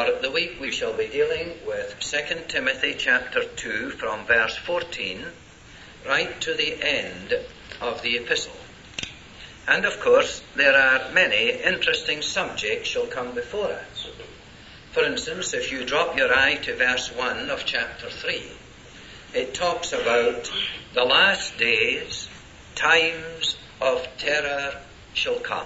For the week we shall be dealing with 2 Timothy chapter 2 from verse 14 right to the end of the epistle. And of course there are many interesting subjects shall come before us. For instance, if you drop your eye to verse 1 of chapter 3, it talks about the last days, times of terror shall come.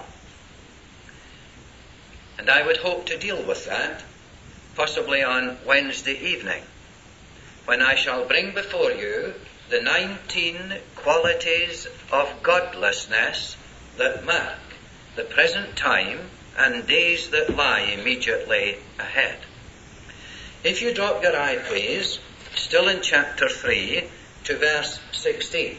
And I would hope to deal with that possibly on Wednesday evening, when I shall bring before you the 19 qualities of godlessness that mark the present time and days that lie immediately ahead. If you drop your eye, please, still in chapter 3, to verse 16.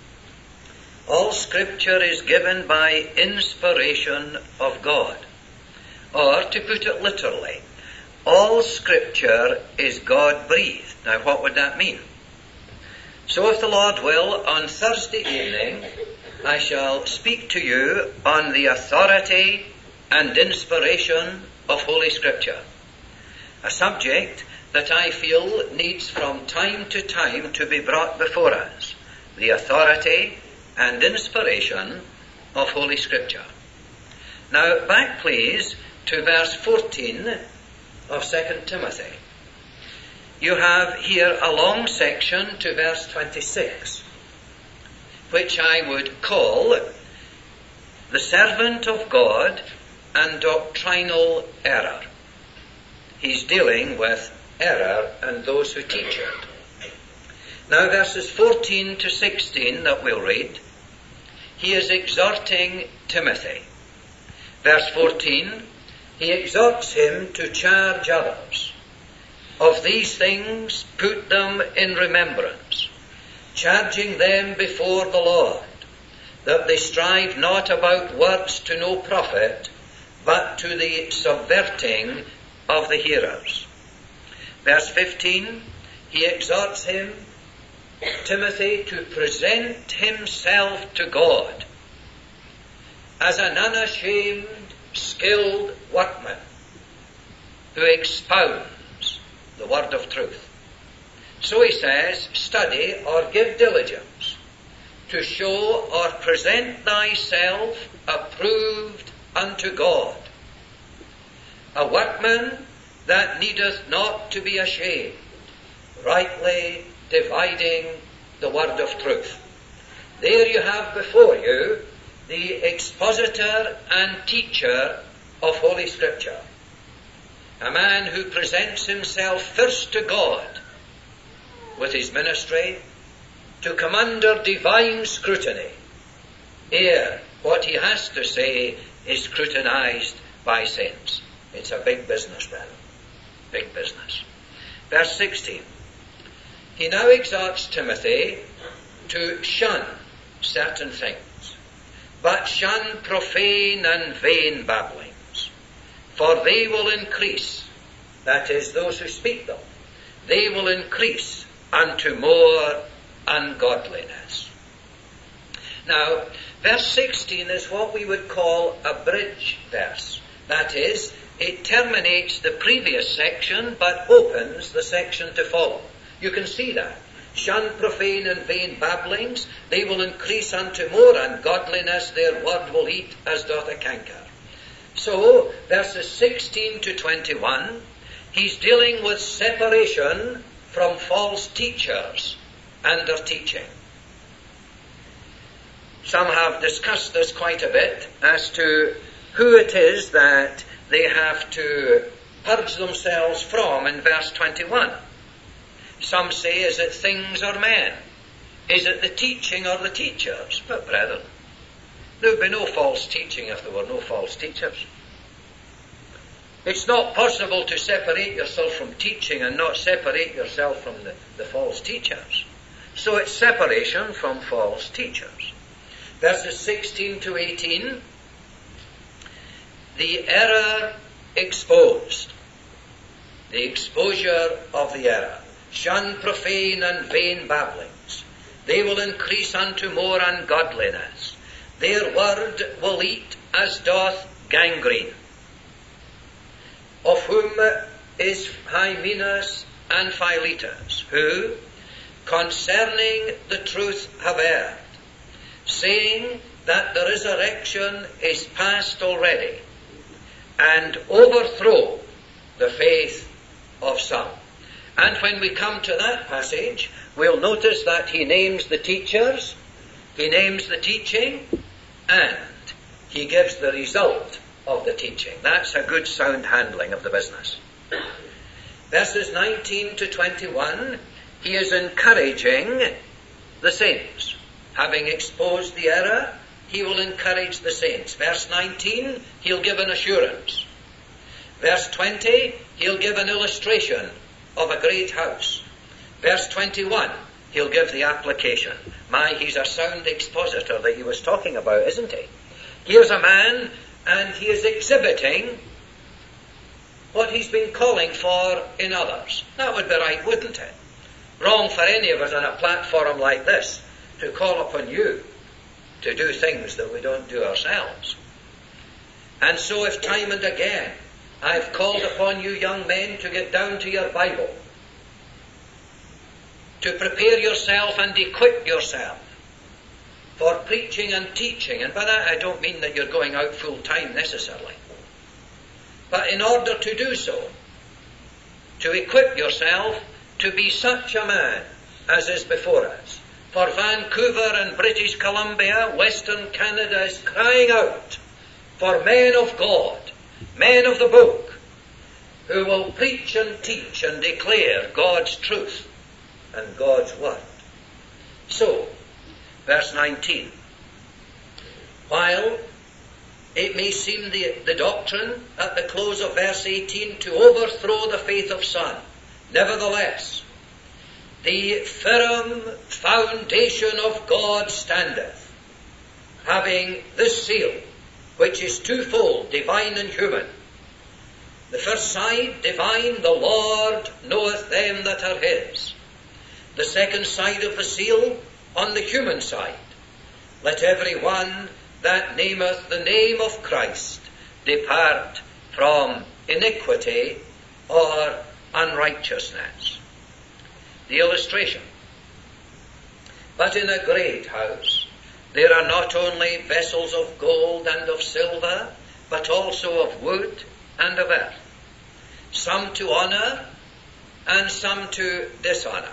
All Scripture is given by inspiration of God. Or, to put it literally, all Scripture is God-breathed. Now, what would that mean? So, if the Lord will, on Thursday evening, I shall speak to you on the authority and inspiration of Holy Scripture, a subject that I feel needs from time to time to be brought before us, the authority and inspiration of Holy Scripture. Now, back please to verse 14 of 2 Timothy. You have here a long section to verse 26, which I would call the servant of God and doctrinal error. He's dealing with error and those who teach it. Now, verses 14 to 16 that we'll read, he is exhorting Timothy. Verse 14, he exhorts him to charge others. Of these things put them in remembrance, charging them before the Lord, that they strive not about words to no profit, but to the subverting of the hearers. Verse 15, he exhorts him, Timothy, to present himself to God as an unashamed, skilled workman who expounds the word of truth. So he says, study or give diligence to show or present thyself approved unto God, a workman that needeth not to be ashamed, rightly dividing the word of truth. There you have before you the expositor and teacher of Holy Scripture, a man who presents himself first to God with his ministry to come under divine scrutiny, ere what he has to say is scrutinized by saints. It's a big business, brother. Big business. Verse 16. He now exhorts Timothy to shun certain things, but shun profane and vain babblings, for they will increase, that is, those who speak them, they will increase unto more ungodliness. Now, verse 16 is what we would call a bridge verse. That is, it terminates the previous section but opens the section to follow. You can see that. Shun profane and vain babblings, they will increase unto more ungodliness, their word will eat as doth a canker. So, verses 16 to 21, he's dealing with separation from false teachers and their teaching. Some have discussed this quite a bit as to who it is that they have to purge themselves from in verse 21. Some say, is it things or men? Is it the teaching or the teachers? But brethren, there would be no false teaching if there were no false teachers. It's not possible to separate yourself from teaching and not separate yourself from the false teachers. So it's separation from false teachers. Verses 16 to 18, the error exposed, the exposure of the error. Shun profane and vain babblings. They will increase unto more ungodliness. Their word will eat as doth gangrene. Of whom is Hymenaeus and Philetus, who, concerning the truth, have erred, saying that the resurrection is past already, and overthrow the faith of some. And when we come to that passage, we'll notice that he names the teachers, he names the teaching, and he gives the result of the teaching. That's a good sound handling of the business. Verses 19 to 21, he is encouraging the saints. Having exposed the error, he will encourage the saints. Verse 19, he'll give an assurance. Verse 20, he'll give an illustration of a great house. Verse 21, he'll give the application. He's a sound expositor that he was talking about, isn't he? Here's a man, and he is exhibiting what he's been calling for in others. That would be right, wouldn't it? Wrong for any of us on a platform like this to call upon you to do things that we don't do ourselves. And so if time and again I've called upon you young men to get down to your Bible, to prepare yourself and equip yourself for preaching and teaching, and by that I don't mean that you're going out full time necessarily, but in order to do so, to equip yourself to be such a man as is before us. For Vancouver and British Columbia, Western Canada is crying out for men of God, men of the book, who will preach and teach and declare God's truth and God's word. So, verse 19. While it may seem the doctrine at the close of verse 18 to overthrow the faith of some, nevertheless, the firm foundation of God standeth, having this seal, which is twofold, divine and human. The first side, divine, the Lord knoweth them that are his. The second side of the seal, on the human side, let every one that nameth the name of Christ depart from iniquity or unrighteousness. The illustration. But in a great house there are not only vessels of gold and of silver, but also of wood and of earth, some to honor and some to dishonor.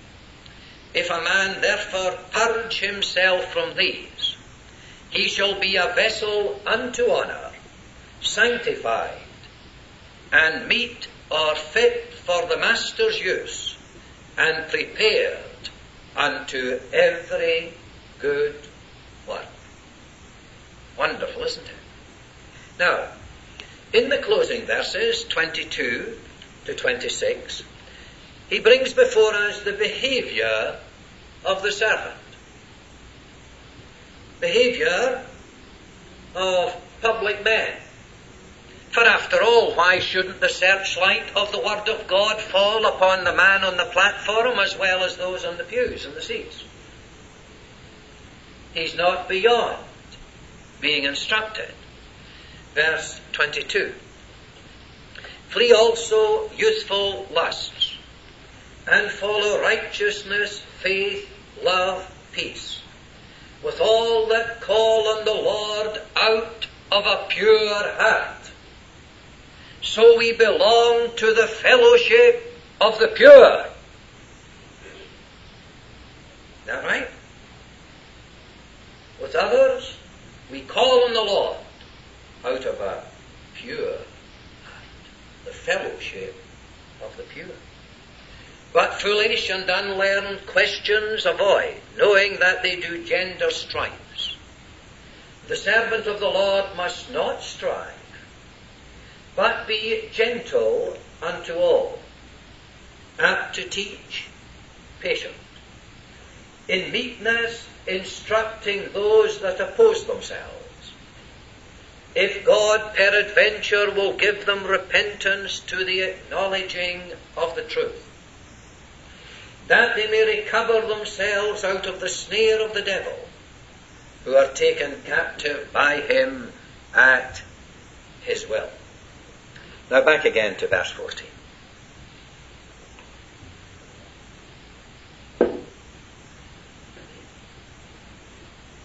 If a man therefore purge himself from these, he shall be a vessel unto honor, sanctified, and meet or fit for the master's use, and prepared unto every good work. Wonderful, isn't it? Now, in the closing verses, 22 to 26, he brings before us the behavior of the servant. Behavior of public men. For after all, why shouldn't the searchlight of the Word of God fall upon the man on the platform as well as those on the pews and the seats? He's not beyond being instructed. Verse 22. Flee also youthful lusts, and follow righteousness, faith, love, peace, with all that call on the Lord out of a pure heart. So we belong to the fellowship of the pure. Is that right? With others, we call on the Lord out of a pure heart. The fellowship of the pure. But foolish and unlearned questions avoid, knowing that they do gender strifes. The servant of the Lord must not strive, but be gentle unto all, apt to teach, patient, in meekness instructing those that oppose themselves, if God peradventure will give them repentance to the acknowledging of the truth, that they may recover themselves out of the snare of the devil, who are taken captive by him at his will. Now back again to verse 14.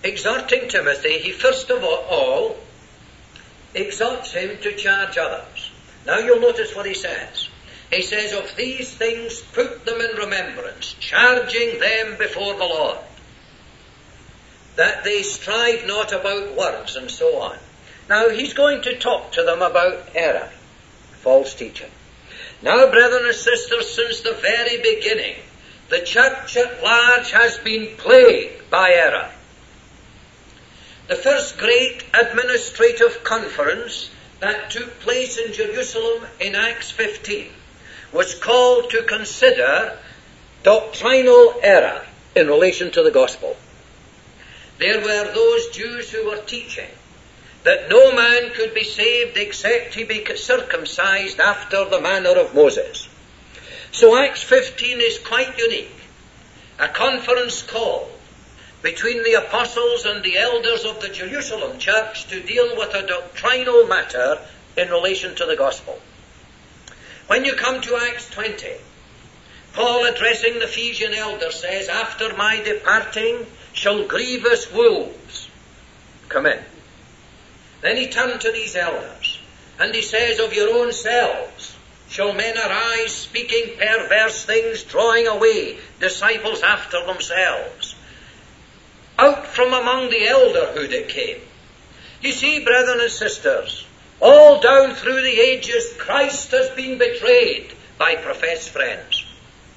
exhorting Timothy, he first of all exhorts him to charge others. Now you'll notice what he says. He says, of these things put them in remembrance, charging them before the Lord, that they strive not about words, and so on. Now he's going to talk to them about error, false teaching. Now, brethren and sisters, since the very beginning, the church at large has been plagued by error. The first great administrative conference that took place in Jerusalem in Acts 15 was called to consider doctrinal error in relation to the gospel. There were those Jews who were teaching that no man could be saved except he be circumcised after the manner of Moses. So Acts 15 is quite unique. A conference called between the apostles and the elders of the Jerusalem church to deal with a doctrinal matter in relation to the gospel. When you come to Acts 20, Paul, addressing the Ephesian elders, says, after my departing shall grievous wolves come in. Then he turned to these elders, and he says, of your own selves shall men arise, speaking perverse things, drawing away disciples after themselves. Out from among the elderhood it came. You see, brethren and sisters, all down through the ages, Christ has been betrayed by professed friends.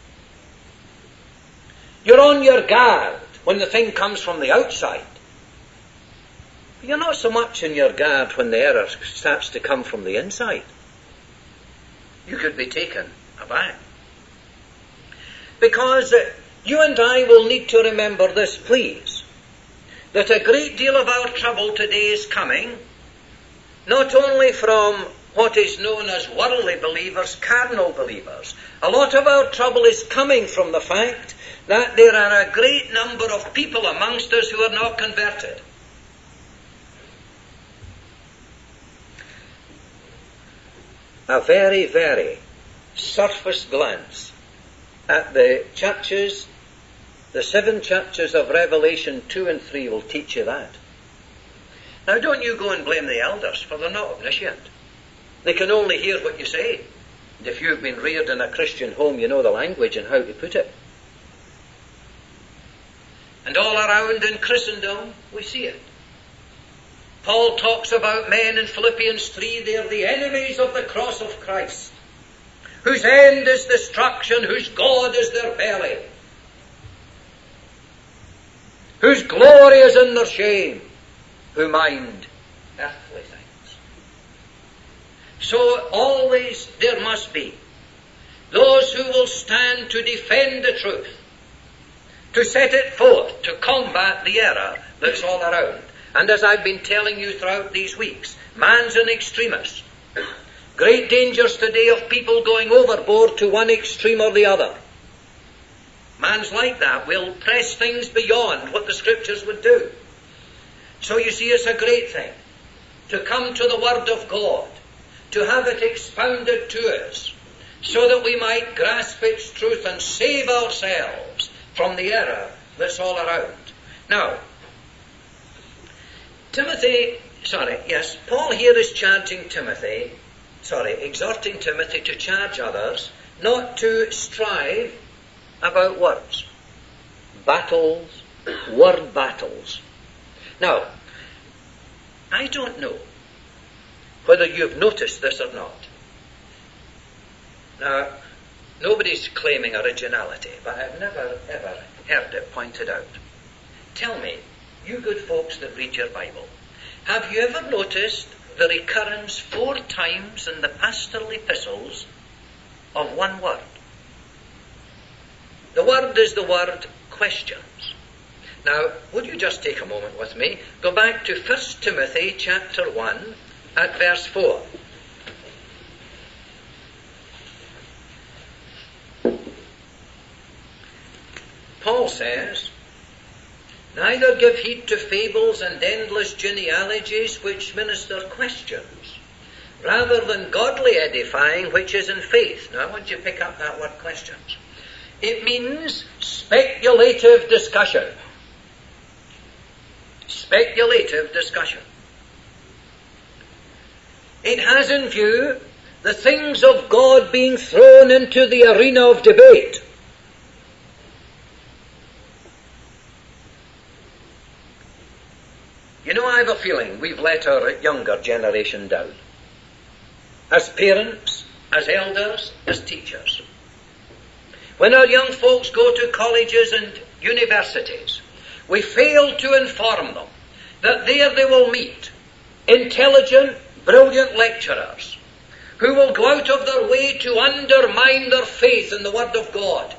You're on your guard when the thing comes from the outside. You're not so much on your guard when the error starts to come from the inside. You could be taken aback. Because you and I will need to remember this, please, that a great deal of our trouble today is coming not only from what is known as worldly believers, carnal believers. A lot of our trouble is coming from the fact that there are a great number of people amongst us who are not converted. A very, very surface glance at the churches, the 7 churches of Revelation 2 and 3 will teach you that. Now don't you go and blame the elders, for they're not omniscient. They can only hear what you say. And if you've been reared in a Christian home, you know the language and how to put it. And all around in Christendom, we see it. Paul talks about men in Philippians 3, they are the enemies of the cross of Christ, whose end is destruction, whose God is their belly, whose glory is in their shame, who mind earthly things. So always there must be those who will stand to defend the truth, to set it forth, to combat the error that's all around. And as I've been telling you throughout these weeks, man's an extremist. Great dangers today of people going overboard to one extreme or the other. Man's like that, will press things beyond what the Scriptures would do. So you see, it's a great thing to come to the Word of God, to have it expounded to us, so that we might grasp its truth and save ourselves from the error that's all around. Now, Paul here is exhorting Timothy to charge others not to strive about words. Word battles. Now, I don't know whether you've noticed this or not. Now, nobody's claiming originality, but I've never ever heard it pointed out. Tell me, you good folks that read your Bible, have you ever noticed the recurrence 4 times in the pastoral epistles of one word? The word is the word questions. Now, would you just take a moment with me? Go back to 1 Timothy chapter 1 at verse 4. Paul says, neither give heed to fables and endless genealogies which minister questions, rather than godly edifying which is in faith. Now I want you to pick up that word questions. It means speculative discussion. speculative discussion. It has in view the things of God being thrown into the arena of debate. You know, I have a feeling we've let our younger generation down. As parents, as elders, as teachers. When our young folks go to colleges and universities, we fail to inform them that there they will meet intelligent, brilliant lecturers who will go out of their way to undermine their faith in the Word of God,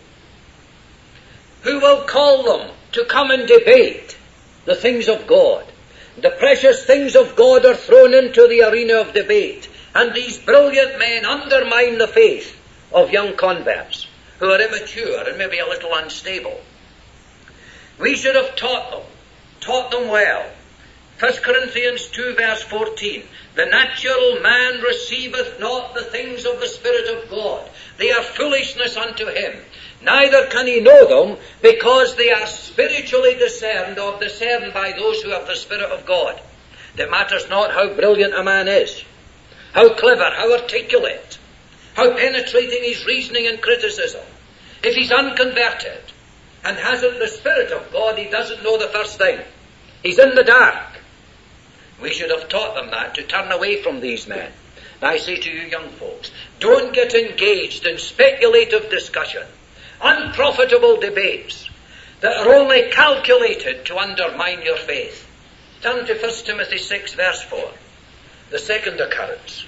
who will call them to come and debate the things of God. The precious things of God are thrown into the arena of debate, and these brilliant men undermine the faith of young converts who are immature and maybe a little unstable. We should have taught them well. 1 Corinthians 2 verse 14, the natural man receiveth not the things of the Spirit of God. They are foolishness unto him. Neither can he know them, because they are spiritually discerned, or discerned by those who have the Spirit of God. It matters not how brilliant a man is, how clever, how articulate, how penetrating his reasoning and criticism. If he's unconverted and hasn't the Spirit of God, he doesn't know the first thing. He's in the dark. We should have taught them that, to turn away from these men. And I say to you young folks, don't get engaged in speculative discussion, unprofitable debates that are only calculated to undermine your faith. Turn to 1 Timothy 6 verse 4, the second occurrence.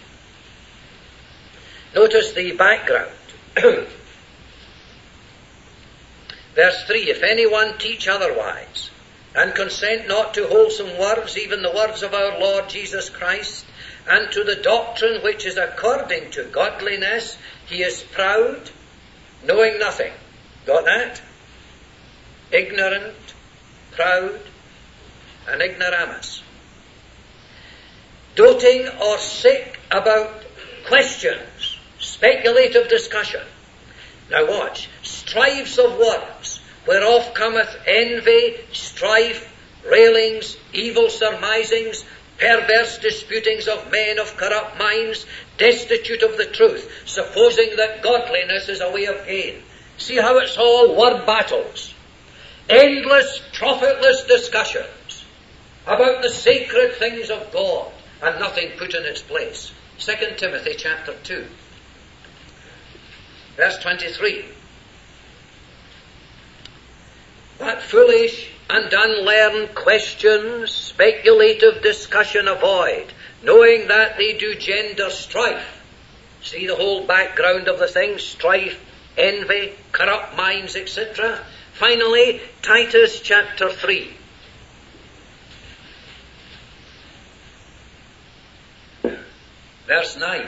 Notice the background. Verse 3, if anyone teach otherwise, and consent not to wholesome words, even the words of our Lord Jesus Christ, and to the doctrine which is according to godliness, he is proud, knowing nothing. Got that? Ignorant, proud, and ignoramus. Doting or sick about questions, speculative discussion. Now watch. Strifes of words, whereof cometh envy, strife, railings, evil surmisings, perverse disputings of men of corrupt minds, destitute of the truth, supposing that godliness is a way of gain. See how it's all word battles. Endless, profitless discussions about the sacred things of God, and nothing put in its place. 2 Timothy chapter 2, verse 23. But foolish and unlearned questions, speculative discussion avoid, knowing that they do gender strife. See the whole background of the thing, strife, envy, corrupt minds, etc. Finally, Titus chapter 3. Verse 9.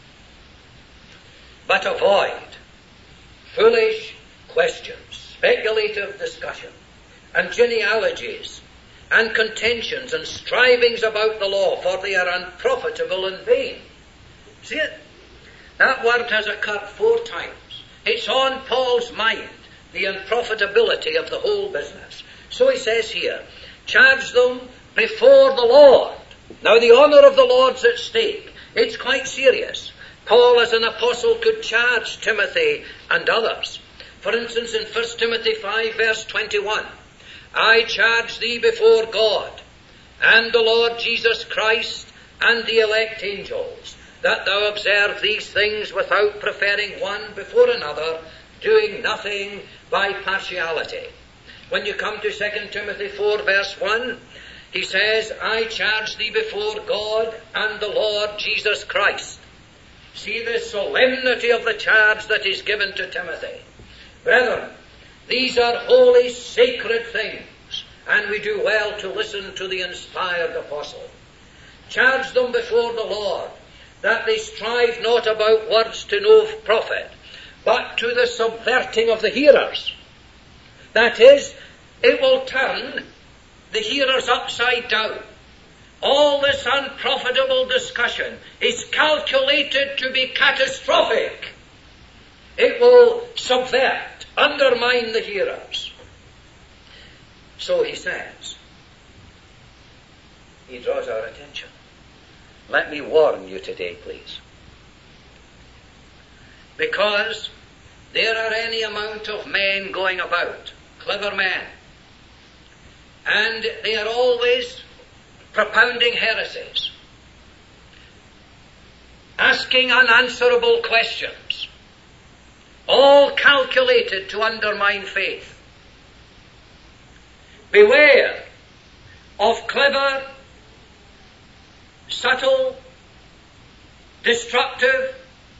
But avoid foolish questions, speculative discussion, and genealogies, and contentions, and strivings about the law, for they are unprofitable and vain. See it? That word has occurred 4 times. It's on Paul's mind, the unprofitability of the whole business. So he says here, charge them before the Lord. Now the honour of the Lord's at stake. It's quite serious. Paul as an apostle could charge Timothy and others. For instance, in 1 Timothy 5 verse 21, I charge thee before God and the Lord Jesus Christ and the elect angels, that thou observe these things without preferring one before another, doing nothing by partiality. When you come to 2 Timothy 4 verse 1, he says, I charge thee before God and the Lord Jesus Christ. See the solemnity of the charge that is given to Timothy. Brethren, these are holy, sacred things, and we do well to listen to the inspired apostle. Charge them before the Lord, that they strive not about words to no profit, but to the subverting of the hearers. That is, it will turn the hearers upside down. All this unprofitable discussion is calculated to be catastrophic. It will subvert, undermine the hearers. So he says, he draws our attention. Let me warn you today, please. Because there are any amount of men going about, clever men, and they are always propounding heresies, asking unanswerable questions, all calculated to undermine faith. Beware of clever, subtle, destructive,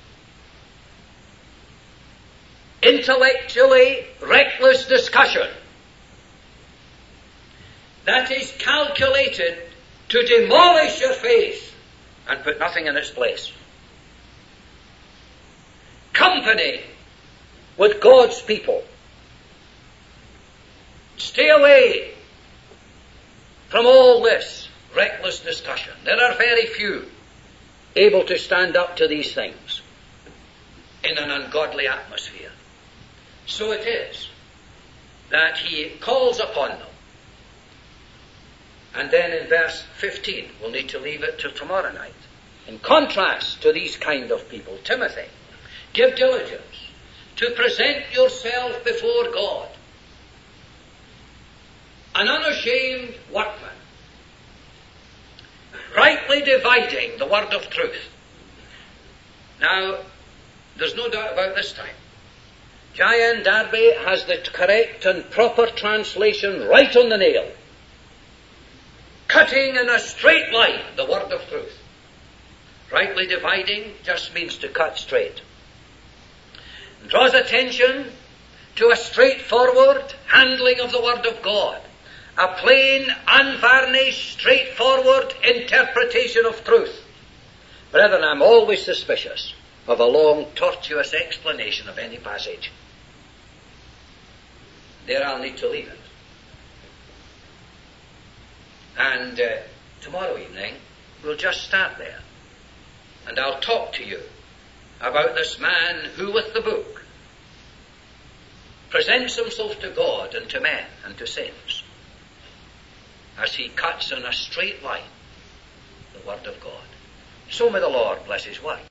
intellectually reckless discussion that is calculated to demolish your faith and put nothing in its place. Company with God's people. Stay away from all this reckless discussion. There are very few able to stand up to these things in an ungodly atmosphere. So it is that he calls upon them. And then in verse 15, we'll need to leave it till tomorrow night. In contrast to these kind of people, Timothy, give diligence to present yourself before God, an unashamed workman, rightly dividing the word of truth. Now, there's no doubt about this time. J.N. Darby has the correct and proper translation right on the nail. Cutting in a straight line the word of truth. Rightly dividing just means to cut straight. And draws attention to a straightforward handling of the word of God. A plain, unvarnished, straightforward interpretation of truth. Brethren, I'm always suspicious of a long, tortuous explanation of any passage. There I'll need to leave it. And tomorrow evening, we'll just start there. And I'll talk to you about this man who, with the book, presents himself to God and to men and to saints as he cuts in a straight line the word of God. So may the Lord bless his word.